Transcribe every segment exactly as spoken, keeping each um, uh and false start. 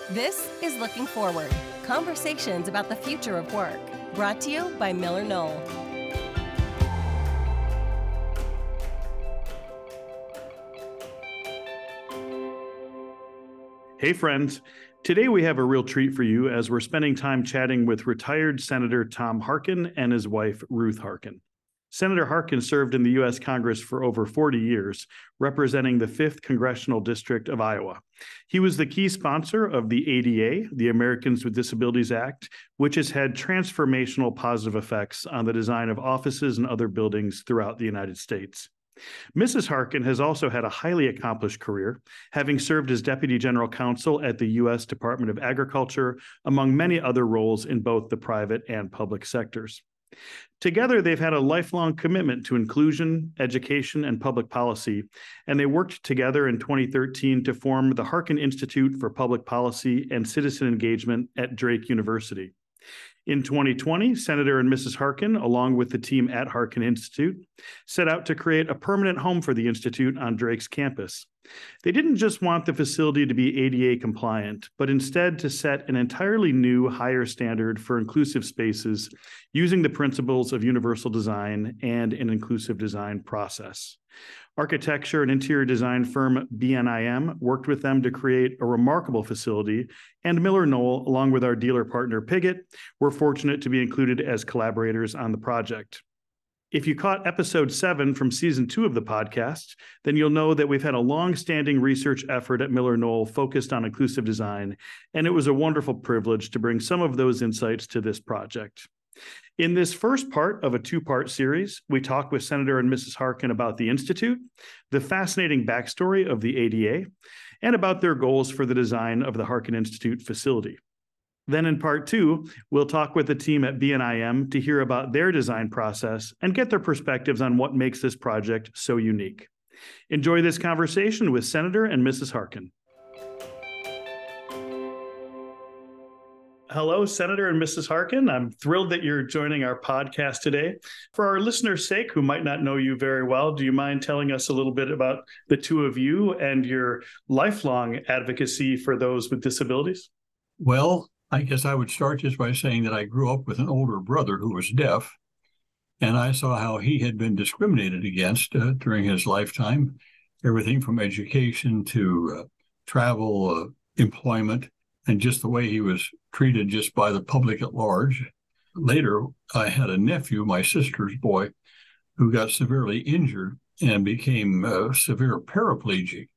This is Looking Forward, conversations about the future of work, brought to you by Miller Knoll. Hey friends, today we have a real treat for you as we're spending time chatting with retired Senator Tom Harkin and his wife Ruth Harkin. Senator Harkin served in the U S Congress for over forty years, representing the fifth Congressional District of Iowa. He was the key sponsor of the A D A, the Americans with Disabilities Act, which has had transformational positive effects on the design of offices and other buildings throughout the United States. Missus Harkin has also had a highly accomplished career, having served as Deputy General Counsel at the U S Department of Agriculture, among many other roles in both the private and public sectors. Together, they've had a lifelong commitment to inclusion, education, and public policy, and they worked together in twenty thirteen to form the Harkin Institute for Public Policy and Citizen Engagement at Drake University. In twenty twenty, Senator and Missus Harkin, along with the team at Harkin Institute, set out to create a permanent home for the Institute on Drake's campus. They didn't just want the facility to be A D A compliant, but instead to set an entirely new, higher standard for inclusive spaces using the principles of universal design and an inclusive design process. Architecture and interior design firm B N I M worked with them to create a remarkable facility, and Miller Knoll, along with our dealer partner Pigott, were fortunate to be included as collaborators on the project. If you caught episode seven from season two of the podcast, then you'll know that we've had a long-standing research effort at Miller Knoll focused on inclusive design, and it was a wonderful privilege to bring some of those insights to this project. In this first part of a two-part series, we talk with Senator and Missus Harkin about the Institute, the fascinating backstory of the A D A, and about their goals for the design of the Harkin Institute facility. Then in part two, we'll talk with the team at B N I M to hear about their design process and get their perspectives on what makes this project so unique. Enjoy this conversation with Senator and Missus Harkin. Hello, Senator and Missus Harkin. I'm thrilled that you're joining our podcast today. For our listeners' sake, who might not know you very well, do you mind telling us a little bit about the two of you and your lifelong advocacy for those with disabilities? Well, I guess I would start just by saying that I grew up with an older brother who was deaf, and I saw how he had been discriminated against uh, during his lifetime, everything from education to uh, travel, uh, employment, and just the way he was treated just by the public at large. Later, I had a nephew, my sister's boy, who got severely injured and became uh, severe paraplegic.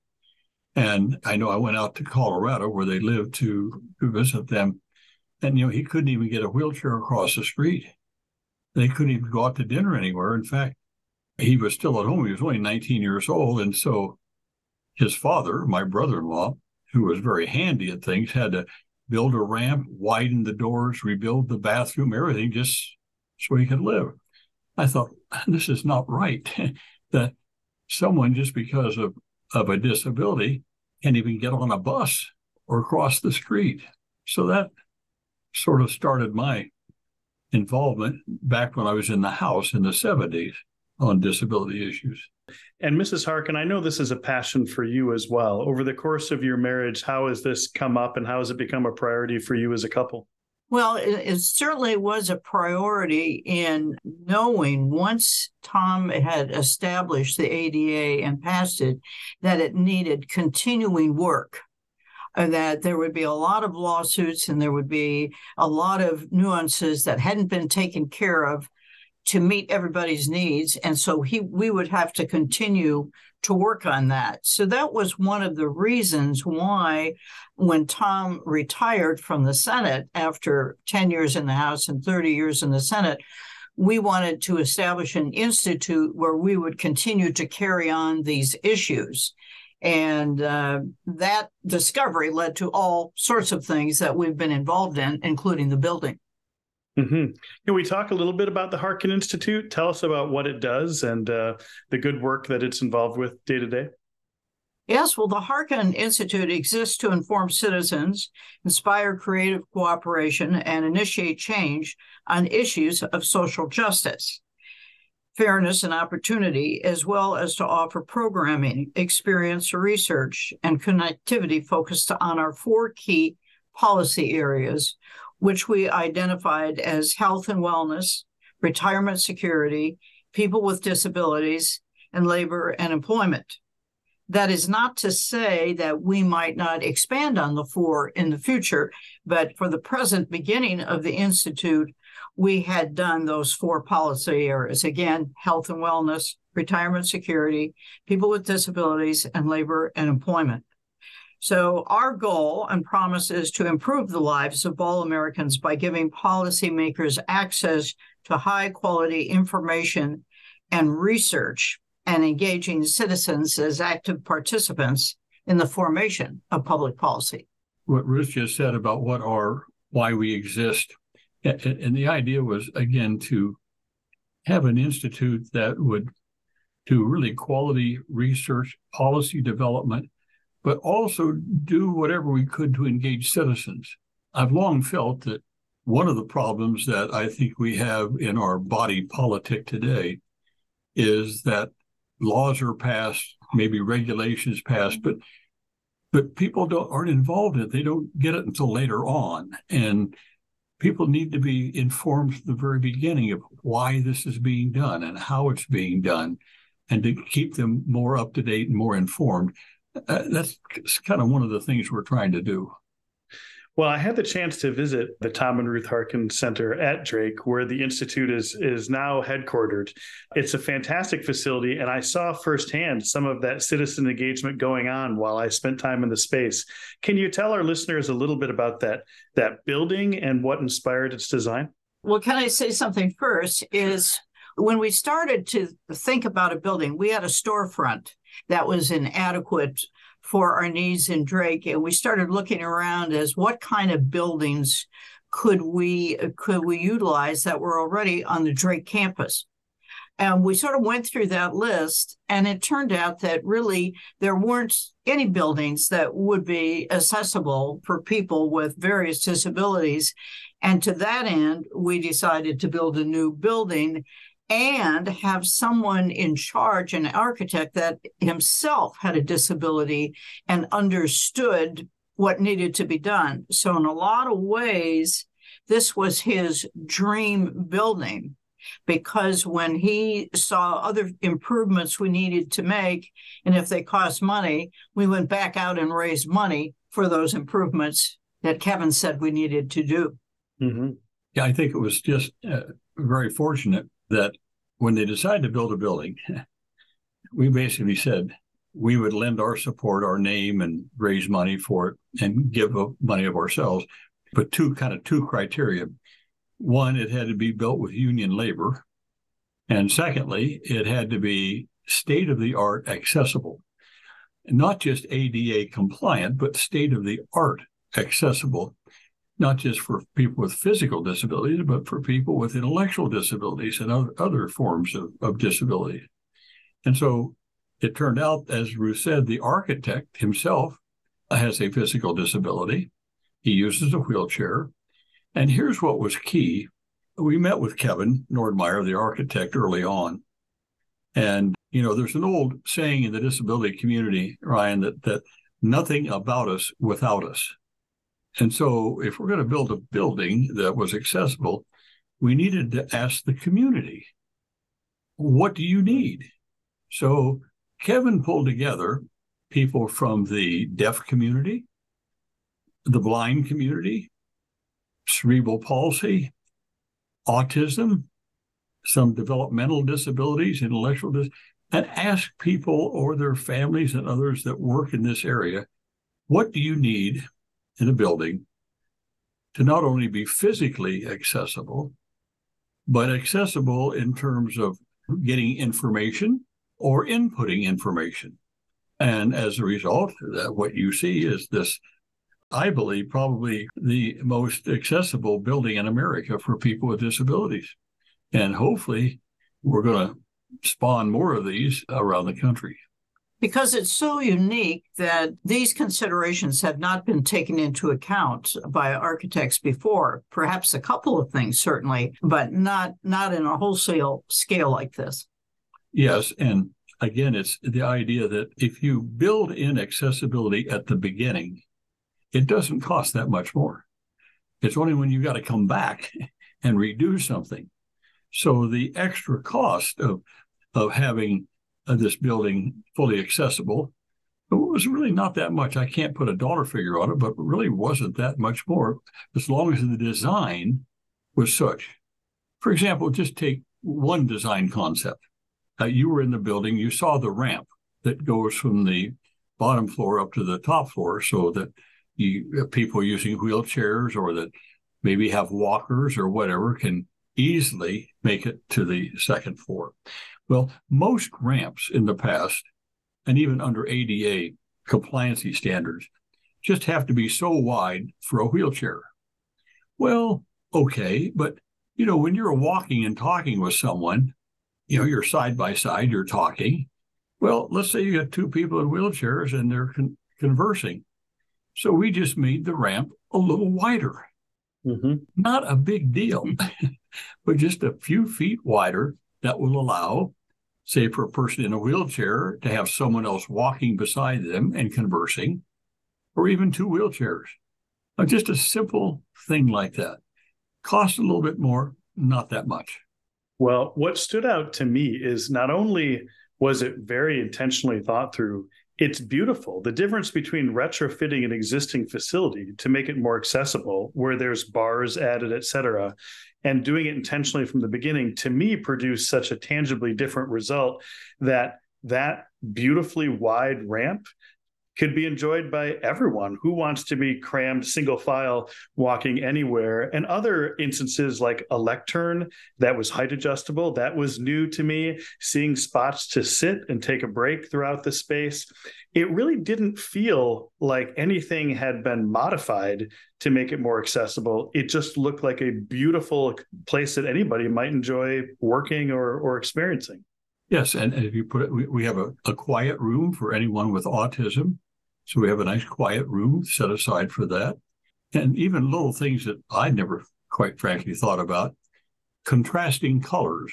And I know I went out to Colorado where they lived to, to visit them. And, you know, he couldn't even get a wheelchair across the street. They couldn't even go out to dinner anywhere. In fact, he was still at home. He was only nineteen years old. And so his father, my brother-in-law, who was very handy at things, had to build a ramp, widen the doors, rebuild the bathroom, everything just so he could live. I thought, this is not right, that someone just because of, of a disability can't even get on a bus or cross the street. So that sort of started my involvement back when I was in the House in the seventies on disability issues. And Missus Harkin, I know this is a passion for you as well. Over the course of your marriage, how has this come up and how has it become a priority for you as a couple? Well, it, it certainly was a priority in knowing once Tom had established the A D A and passed it, that it needed continuing work, uh, that there would be a lot of lawsuits and there would be a lot of nuances that hadn't been taken care of to meet everybody's needs. And so he, we would have to continue to work on that. So that was one of the reasons why when Tom retired from the Senate after ten years in the House and thirty years in the Senate, we wanted to establish an institute where we would continue to carry on these issues. And uh, that discovery led to all sorts of things that we've been involved in, including the building. Mm-hmm. Can we talk a little bit about the Harkin Institute? Tell us about what it does and uh, the good work that it's involved with day to day. Yes, well, the Harkin Institute exists to inform citizens, inspire creative cooperation, and initiate change on issues of social justice, fairness, and opportunity, as well as to offer programming, experience, research, and connectivity focused on our four key policy areas, which we identified as health and wellness, retirement security, people with disabilities, and labor and employment. That is not to say that we might not expand on the four in the future, but for the present beginning of the Institute, we had done those four policy areas. Again, health and wellness, retirement security, people with disabilities, and labor and employment. So our goal and promise is to improve the lives of all Americans by giving policymakers access to high-quality information and research, and engaging citizens as active participants in the formation of public policy. What Ruth just said about what are, why we exist, and the idea was, again, to have an institute that would do really quality research, policy development, but also do whatever we could to engage citizens. I've long felt that one of the problems that I think we have in our body politic today is that laws are passed, maybe regulations passed, but but people don't aren't involved in it. They don't get it until later on. And people need to be informed from the very beginning of why this is being done and how it's being done, and to keep them more up to date and more informed. Uh, that's kind of one of the things we're trying to do. Well, I had the chance to visit the Tom and Ruth Harkin Center at Drake, where the Institute is is now headquartered. It's a fantastic facility, and I saw firsthand some of that citizen engagement going on while I spent time in the space. Can you tell our listeners a little bit about that, that building and what inspired its design? Well, can I say something first? Is when we started to think about a building, we had a storefront that was inadequate for our needs in Drake, and we started looking around as what kind of buildings could we could we utilize that were already on the Drake campus. And we sort of went through that list, and it turned out that really there weren't any buildings that would be accessible for people with various disabilities. And to that end, we decided to build a new building and have someone in charge, an architect that himself had a disability and understood what needed to be done. So in a lot of ways, this was his dream building, because when he saw other improvements we needed to make, and if they cost money, we went back out and raised money for those improvements that Kevin said we needed to do. Mm-hmm. Yeah, I think it was just uh, very fortunate that when they decided to build a building, we basically said we would lend our support, our name, and raise money for it and give money of ourselves. But two kind of two criteria. One, it had to be built with union labor. And secondly, it had to be state-of-the-art accessible. Not just A D A compliant, but state-of-the-art accessible. Not just for people with physical disabilities, but for people with intellectual disabilities and other, other forms of, of disability. And so it turned out, as Ruth said, the architect himself has a physical disability. He uses a wheelchair. And here's what was key. We met with Kevin Nordmeyer, the architect, early on. And, you know, there's an old saying in the disability community, Ryan, that, that nothing about us without us. And so if we're going to build a building that was accessible, we needed to ask the community, what do you need? So Kevin pulled together people from the deaf community, the blind community, cerebral palsy, autism, some developmental disabilities, intellectual dis- and asked people or their families and others that work in this area, what do you need in a building to not only be physically accessible, but accessible in terms of getting information or inputting information. And as a result, that what you see is this, I believe, probably the most accessible building in America for people with disabilities. And hopefully we're going to spawn more of these around the country. Because it's so unique that these considerations have not been taken into account by architects before. Perhaps a couple of things, certainly, but not not in a wholesale scale like this. Yes, and again, it's the idea that if you build in accessibility at the beginning, it doesn't cost that much more. It's only when you got to come back and redo something. So the extra cost of, of having uh, this building fully accessible was really not that much. I can't put a dollar figure on it, but it really wasn't that much more as long as the design was such. For example, just take one design concept. Uh, you were in the building, you saw the ramp that goes from the bottom floor up to the top floor so that you, people using wheelchairs or that maybe have walkers or whatever can easily make it to the second floor. Well, most ramps in the past, and even under A D A compliancy standards, just have to be so wide for a wheelchair. Well, okay, but you know, when you're walking and talking with someone, you know, you're side by side, you're talking. Well, let's say you got two people in wheelchairs and they're con- conversing. So we just made the ramp a little wider. Mm-hmm. Not a big deal, but just a few feet wider that will allow, say, for a person in a wheelchair to have someone else walking beside them and conversing, or even two wheelchairs. Now, just a simple thing like that. Cost a little bit more, not that much. Well, what stood out to me is not only was it very intentionally thought through, it's beautiful. The difference between retrofitting an existing facility to make it more accessible, where there's bars added, et cetera, and doing it intentionally from the beginning, to me, produced such a tangibly different result that that beautifully wide ramp could be enjoyed by everyone who wants to be crammed single file walking anywhere. And other instances like a lectern that was height adjustable, that was new to me. Seeing spots to sit and take a break throughout the space. It really didn't feel like anything had been modified to make it more accessible. It just looked like a beautiful place that anybody might enjoy working or, or experiencing. Yes, and if you put it, we, we have a, a quiet room for anyone with autism. So we have a nice quiet room set aside for that. And even little things that I never quite frankly thought about, contrasting colors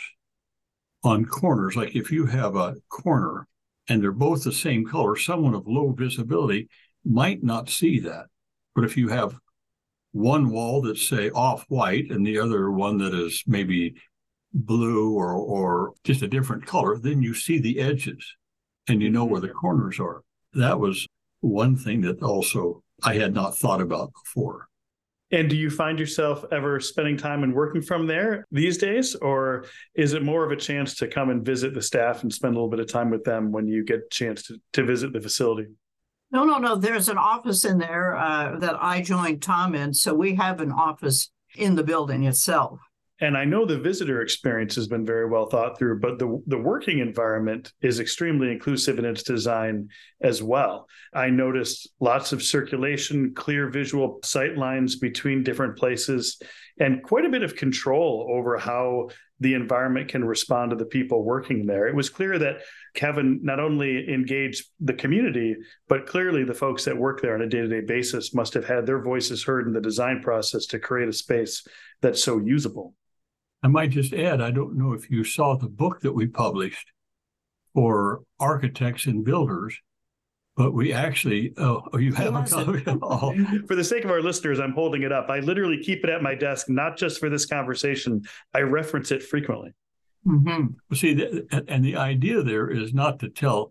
on corners. Like if you have a corner and they're both the same color, someone of low visibility might not see that. But if you have one wall that's, say, off-white and the other one that is maybe blue or, or just a different color, then you see the edges and you know where the corners are. That was one thing that also I had not thought about before. And do you find yourself ever spending time and working from there these days? Or is it more of a chance to come and visit the staff and spend a little bit of time with them when you get a chance to, to visit the facility? No, no, no. There's an office in there uh, that I joined Tom in. So we have an office in the building itself. And I know the visitor experience has been very well thought through, but the, the working environment is extremely inclusive in its design as well. I noticed lots of circulation, clear visual sight lines between different places, and quite a bit of control over how the environment can respond to the people working there. It was clear that Kevin not only engaged the community, but clearly the folks that work there on a day-to-day basis must have had their voices heard in the design process to create a space that's so usable. I might just add, I don't know if you saw the book that we published for architects and builders, but we actually, oh, you have a copy. Oh. For the sake of our listeners, I'm holding it up. I literally keep it at my desk, not just for this conversation. I reference it frequently. Mm-hmm. See, the, and the idea there is not to tell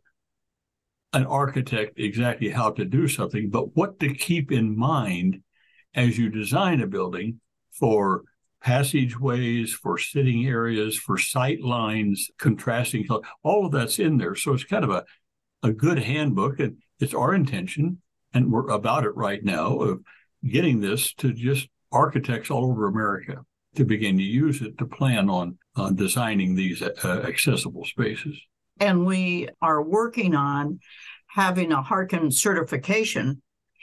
an architect exactly how to do something, but what to keep in mind as you design a building for passageways, for sitting areas, for sight lines, contrasting color, all of that's in there. So it's kind of a, a good handbook, and it's our intention, and we're about it right now, of getting this to just architects all over America to begin to use it to plan on, on designing these uh, accessible spaces. And we are working on having a Harkin certification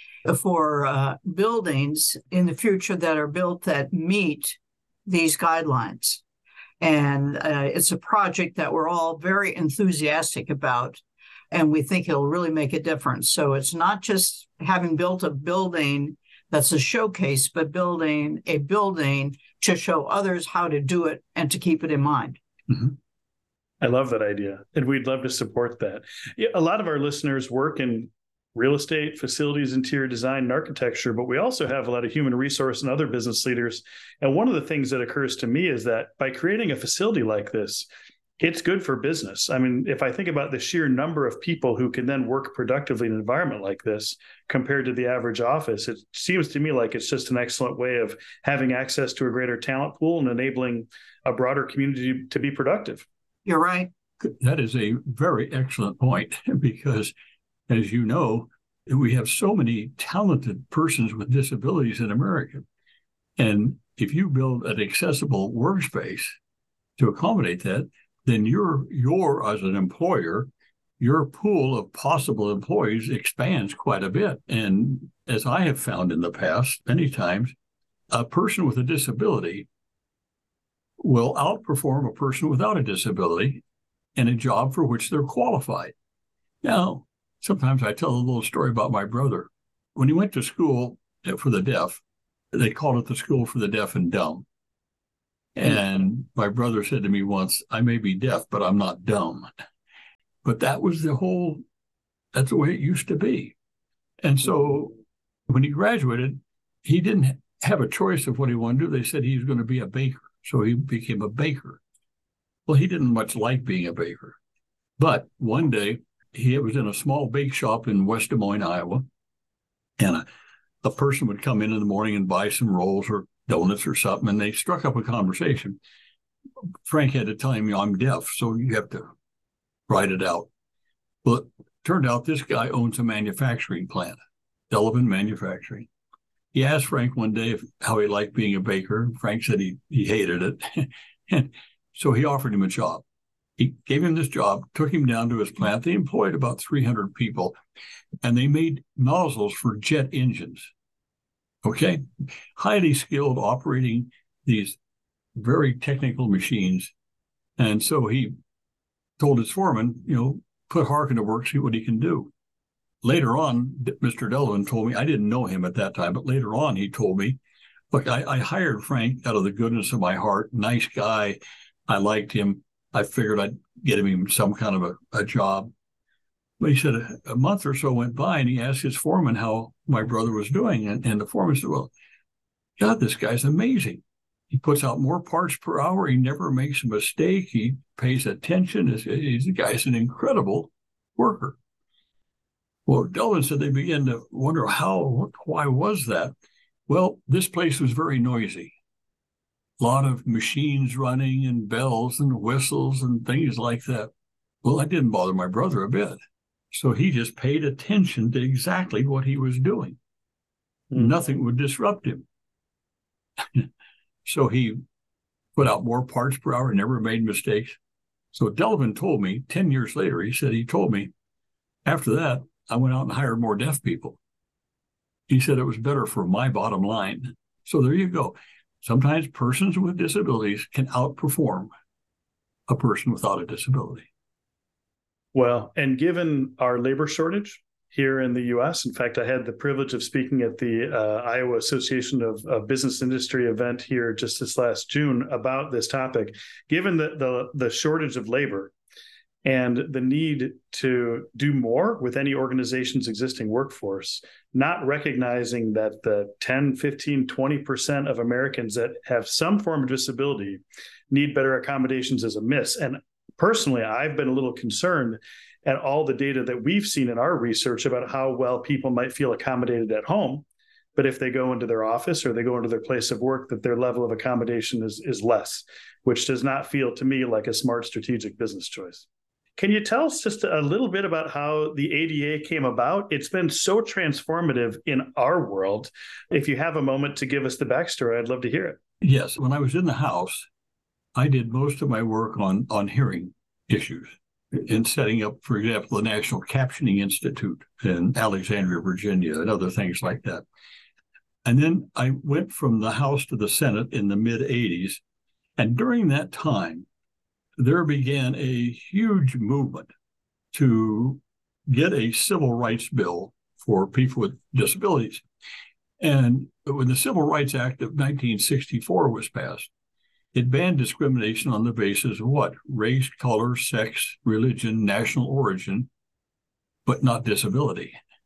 for uh, buildings in the future that are built that meet these guidelines. And uh, it's a project that we're all very enthusiastic about, and we think it'll really make a difference. So it's not just having built a building that's a showcase, but building a building to show others how to do it and to keep it in mind. Mm-hmm. I love that idea, and we'd love to support that. A lot of our listeners work in real estate, facilities, interior design, and architecture, but we also have a lot of human resource and other business leaders. And one of the things that occurs to me is that by creating a facility like this, it's good for business. I mean, if I think about the sheer number of people who can then work productively in an environment like this compared to the average office, it seems to me like it's just an excellent way of having access to a greater talent pool and enabling a broader community to be productive. You're right. That is a very excellent point, because as you know, we have so many talented persons with disabilities in America. And if you build an accessible workspace to accommodate that, then you're, you're as an employer, your pool of possible employees expands quite a bit. And as I have found in the past, many times, a person with a disability will outperform a person without a disability in a job for which they're qualified. Now, sometimes I tell a little story about my brother. When he went to school for the deaf, they called it the School for the Deaf and Dumb. And my brother said to me once, I may be deaf, but I'm not dumb. But that was the whole, that's the way it used to be. And so when he graduated, he didn't have a choice of what he wanted to do. They said he was going to be a baker. So he became a baker. Well, he didn't much like being a baker. But one day, he was in a small bake shop in West Des Moines, Iowa. And a, a person would come in in the morning and buy some rolls or donuts or something, and they struck up a conversation. Frank had to tell him, you know, I'm deaf, so you have to write it out. Well, it turned out this guy owns a manufacturing plant, Delavan Manufacturing. He asked Frank one day if, how he liked being a baker. Frank said he, he hated it. And so he offered him a job. He gave him this job, took him down to his plant. They employed about three hundred people, and they made nozzles for jet engines. Okay, highly skilled operating these very technical machines. And so he told his foreman, you know, put Harkin to work, see what he can do. Later on, Mister Delavan told me, I didn't know him at that time, but later on he told me, look, I, I hired Frank out of the goodness of my heart, nice guy. I liked him. I figured I'd get him some kind of a, a job. But he said a, a month or so went by, and he asked his foreman how my brother was doing. And, and the foreman said, well, God, this guy's amazing. He puts out more parts per hour. He never makes a mistake. He pays attention. He's, he's, the guy's an incredible worker. Well, Delavan said they began to wonder how, why was that? Well, this place was very noisy. A lot of machines running and bells and whistles and things like that. Well, that didn't bother my brother a bit. So he just paid attention to exactly what he was doing. Mm. Nothing would disrupt him. So he put out more parts per hour, never made mistakes. So Delavan told me ten years later, he said, he told me, after that, I went out and hired more deaf people. He said it was better for my bottom line. So there you go. Sometimes persons with disabilities can outperform a person without a disability. Well, and given our labor shortage here in the U S, in fact, I had the privilege of speaking at the uh, Iowa Association of, of Business Industry event here just this last June about this topic. Given the, the, the shortage of labor and the need to do more with any organization's existing workforce, not recognizing that the ten, fifteen, twenty percent of Americans that have some form of disability need better accommodations is a miss. And personally, I've been a little concerned at all the data that we've seen in our research about how well people might feel accommodated at home. But if they go into their office or they go into their place of work, that their level of accommodation is, is less, which does not feel to me like a smart strategic business choice. Can you tell us just a little bit about how the A D A came about? It's been so transformative in our world. If you have a moment to give us the backstory, I'd love to hear it. Yes. When I was in the House, I did most of my work on, on hearing issues in setting up, for example, the National Captioning Institute in Alexandria, Virginia, and other things like that. And then I went from the House to the Senate in the mid eighties. And during that time, there began a huge movement to get a civil rights bill for people with disabilities. And when the Civil Rights Act of nineteen sixty-four was passed, it banned discrimination on the basis of what? Race, color, sex, religion, national origin, but not disability.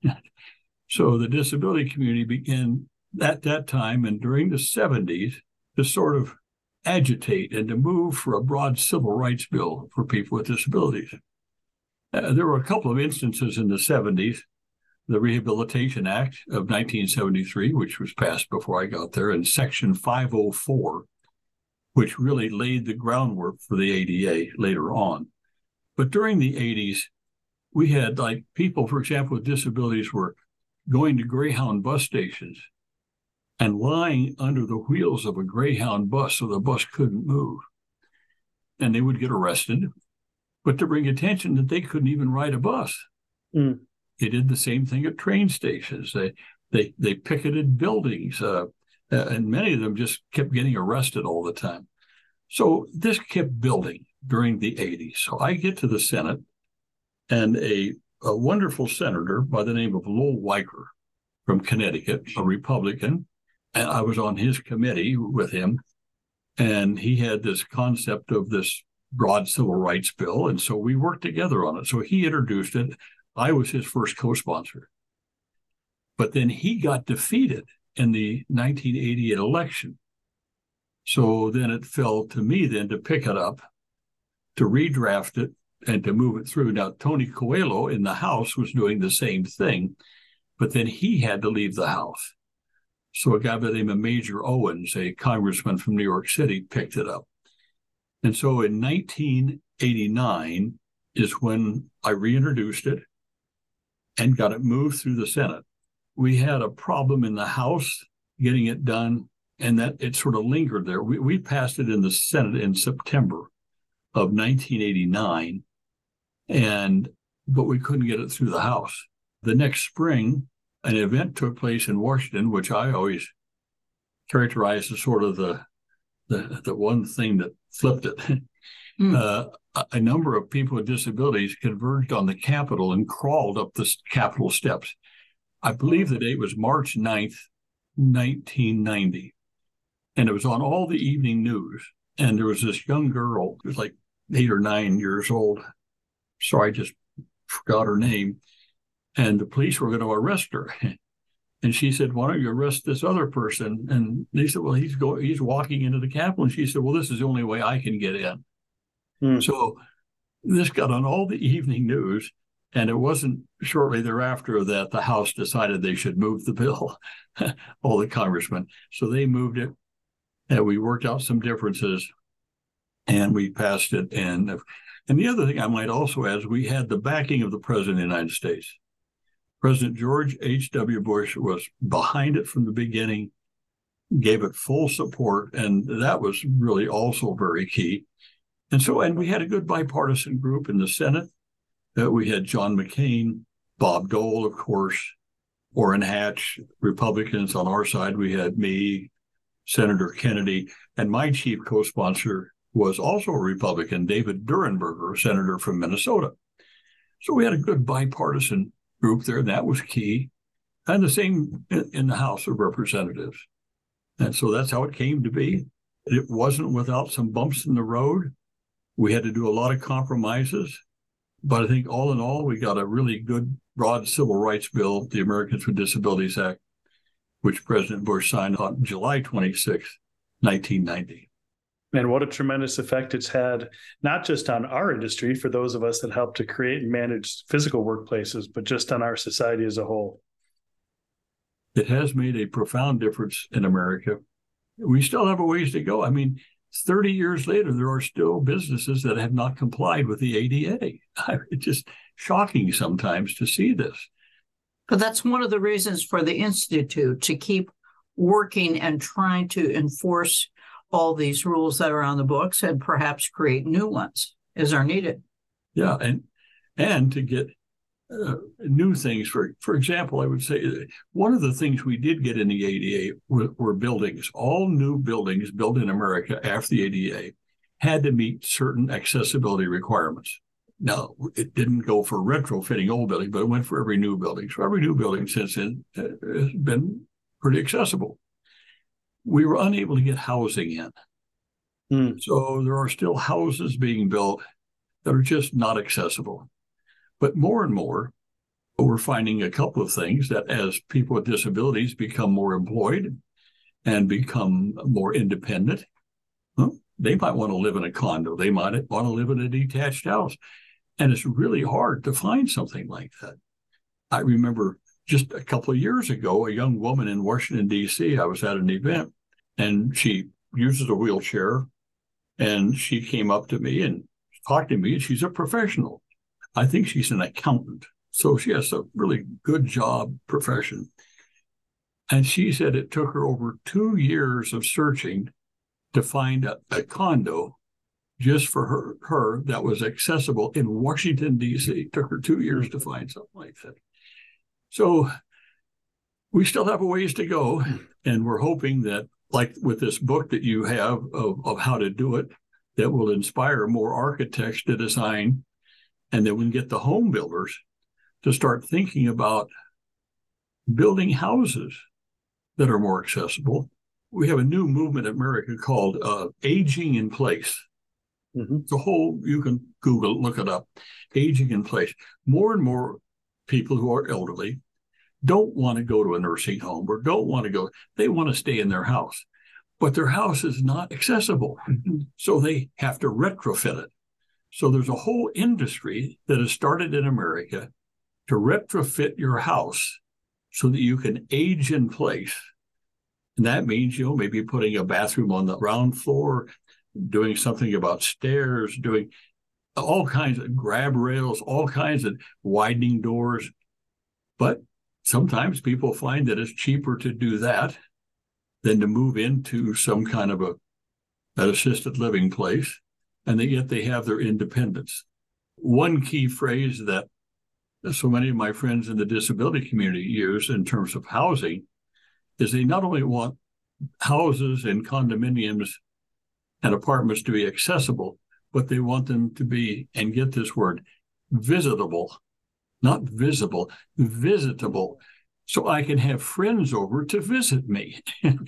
So the disability community began at that time and during the seventies to sort of agitate and to move for a broad civil rights bill for people with disabilities. Uh, there were a couple of instances in the seventies. The Rehabilitation Act of nineteen seventy-three, which was passed before I got there, and Section five oh four, which really laid the groundwork for the A D A later on. But during the eighties, we had like people, for example, with disabilities were going to Greyhound bus stations and lying under the wheels of a Greyhound bus so the bus couldn't move. And they would get arrested, but to bring attention that they couldn't even ride a bus. Mm. They did the same thing at train stations. They they they picketed buildings, uh, and many of them just kept getting arrested all the time. So this kept building during the eighties. So I get to the Senate, and a, a wonderful senator by the name of Lowell Weicker from Connecticut, a Republican, and I was on his committee with him, and he had this concept of this broad civil rights bill, and so we worked together on it. So he introduced it. I was his first co-sponsor. But then he got defeated in the nineteen eighty-eight election. So then it fell to me then to pick it up, to redraft it, and to move it through. Now, Tony Coelho in the House was doing the same thing, but then he had to leave the House. So a guy by the name of Major Owens, a congressman from New York City, picked it up. And so in nineteen eighty-nine is when I reintroduced it and got it moved through the Senate. We had a problem in the House getting it done, and that it sort of lingered there. We, we passed it in the Senate in September of nineteen eighty-nine, and but we couldn't get it through the House. The next spring, an event took place in Washington, which I always characterize as sort of the the, the one thing that flipped it. Mm. Uh, a number of people with disabilities converged on the Capitol and crawled up the Capitol steps. I believe the date was March ninth, nineteen ninety. And it was on all the evening news. And there was this young girl who was like eight or nine years old. Sorry, I just forgot her name. And the police were going to arrest her. And she said, why don't you arrest this other person? And they said, well, he's going, he's walking into the Capitol. And she said, well, this is the only way I can get in. Hmm. So this got on all the evening news, and it wasn't shortly thereafter that the House decided they should move the bill, all the congressmen. So they moved it, and we worked out some differences, and we passed it. And, and the other thing I might also add is we had the backing of the President of the United States. President George H W Bush was behind it from the beginning, gave it full support, and that was really also very key. And so, and we had a good bipartisan group in the Senate. Uh, we had John McCain, Bob Dole, of course, Orrin Hatch, Republicans on our side. We had me, Senator Kennedy, and my chief co-sponsor was also a Republican, David Durenberger, a senator from Minnesota. So we had a good bipartisan group there. That was key. And the same in, in the House of Representatives. And so that's how it came to be. It wasn't without some bumps in the road. We had to do a lot of compromises, but I think all in all, we got a really good, broad civil rights bill, the Americans with Disabilities Act, which President Bush signed on July twenty-sixth, nineteen ninety. And what a tremendous effect it's had, not just on our industry, for those of us that help to create and manage physical workplaces, but just on our society as a whole. It has made a profound difference in America. We still have a ways to go. I mean, thirty years later, there are still businesses that have not complied with the A D A. It's just shocking sometimes to see this. But that's one of the reasons for the Institute to keep working and trying to enforce all these rules that are on the books and perhaps create new ones as are needed. Yeah, and and to get uh, new things. For for example, I would say one of the things we did get in the A D A were, were buildings. All new buildings built in America after the A D A had to meet certain accessibility requirements. Now, it didn't go for retrofitting old buildings, but it went for every new building. So every new building since then has been pretty accessible. We were unable to get housing in. Mm. So there are still houses being built that are just not accessible. But more and more, But we're finding a couple of things that as people with disabilities become more employed and become more independent, well, they might want to live in a condo. They might want to live in a detached house. And it's really hard to find something like that. I remember just a couple of years ago, a young woman in Washington, D C, I was at an event, and she uses a wheelchair, and she came up to me and talked to me, and she's a professional. I think she's an accountant. So she has a really good job profession. And she said it took her over two years of searching to find a, a condo just for her, her that was accessible in Washington, D C. It took her two years to find something like that. So we still have a ways to go. And we're hoping that, like with this book that you have of, of how to do it, that will inspire more architects to design, and that we can get the home builders to start thinking about building houses that are more accessible. We have a new movement in America called uh, aging in place. Mm-hmm. It's a whole, you can Google, look it up, aging in place. More and more people who are elderly don't want to go to a nursing home or don't want to go, they want to stay in their house, but their house is not accessible. Mm-hmm. So they have to retrofit it. So there's a whole industry that has started in America to retrofit your house so that you can age in place. And that means, you know, maybe putting a bathroom on the ground floor, doing something about stairs, doing all kinds of grab rails, all kinds of widening doors. But sometimes people find that it's cheaper to do that than to move into some kind of a an assisted living place, and yet they have their independence. One key phrase that so many of my friends in the disability community use in terms of housing is they not only want houses and condominiums and apartments to be accessible, but they want them to be, and get this word, visitable, not visible, visitable. So I can have friends over to visit me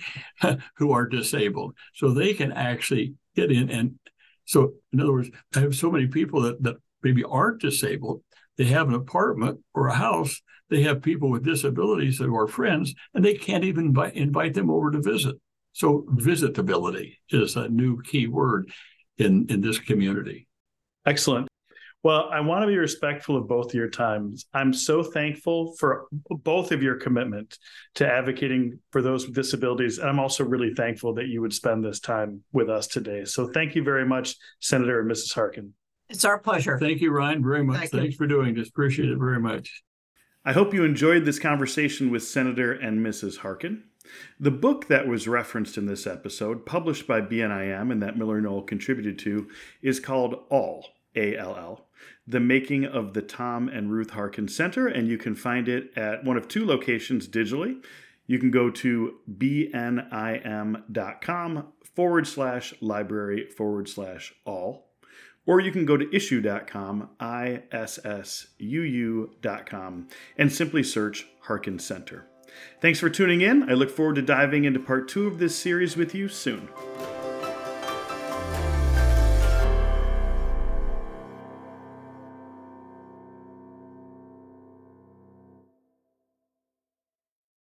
who are disabled, so they can actually get in. And so, in other words, I have so many people that, that maybe aren't disabled. They have an apartment or a house. They have people with disabilities that are friends, and they can't even invite, invite them over to visit. So visitability is a new key word in, in this community. Excellent. Well, I want to be respectful of both of your times. I'm so thankful for both of your commitment to advocating for those with disabilities. And I'm also really thankful that you would spend this time with us today. So thank you very much, Senator and Missus Harkin. It's our pleasure. Thank you, Ryan, very much. Thank Thanks you. for doing this. Appreciate it very much. I hope you enjoyed this conversation with Senator and Missus Harkin. The book that was referenced in this episode, published by B N I M and that Miller Knoll contributed to, is called All, A L L, The Making of the Tom and Ruth Harkin Center, and you can find it at one of two locations digitally. You can go to bnim.com forward slash library forward slash all, or you can go to issue dot com, I S S U U dot com, and simply search Harkin Center. Thanks for tuning in. I look forward to diving into part two of this series with you soon.